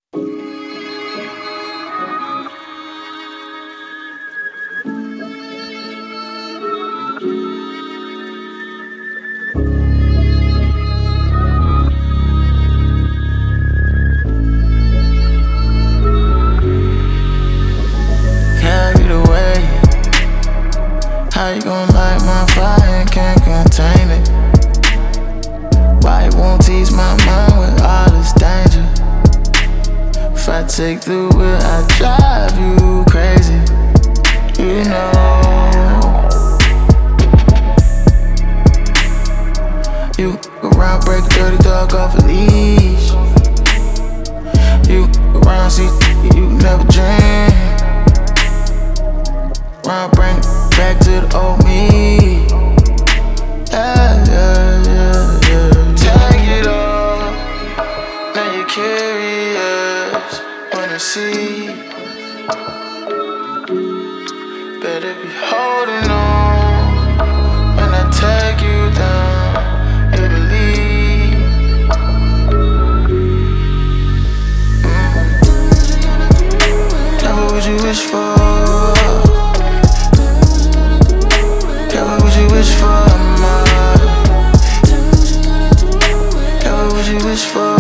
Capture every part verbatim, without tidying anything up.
Carried away. How you gon' light my fire and can't contain it? Why you won't tease my mind with all this danger? If I take the wheel, I drive you crazy. You know. You around, break a dirty dog off a leash. You around, see, you never dream. Round, bring back to the old me. Yeah, yeah, yeah, yeah. Take it all. Now you're curious. Wanna see. Better be holding on. When I take you down, you believe. Mm. Tell me what you wish for. Wish for my, tell me what you wish for.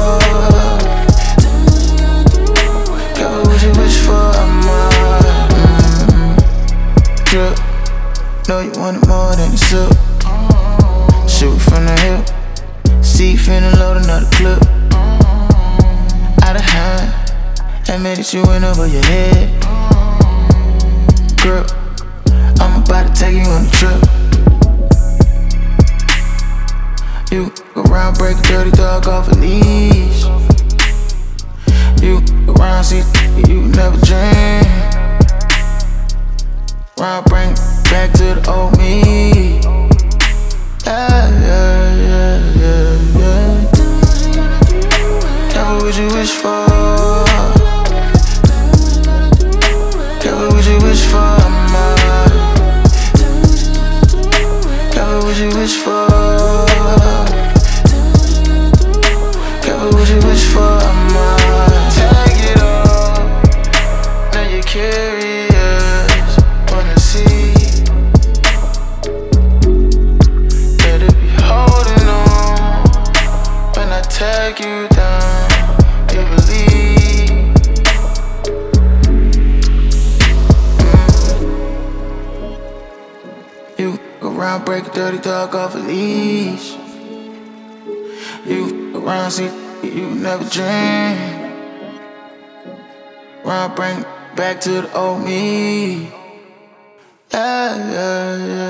Tell me what you wish for my. Mm-hmm. Drip, know you want it more than a sip. Shoot from the hip, see finna load another clip. Out of hand, admit that you went over your head. Grip, I'm about to take you on a trip. You around, break a dirty dog off a leash. You around, see, you never dream. Round, bring back to the old me. Yeah, yeah, yeah, yeah, yeah. Tell me what you wish for. Tell me what you wish for, my. Tell me what you wish for. What you wish for, I might take it all. Now you're curious, wanna see. Better be holding on. When I take you down, you believe. Mm. You around, break a dirty dog off a leash. You around, see, you never dream. Round, bring back to the old me. Yeah, yeah, yeah.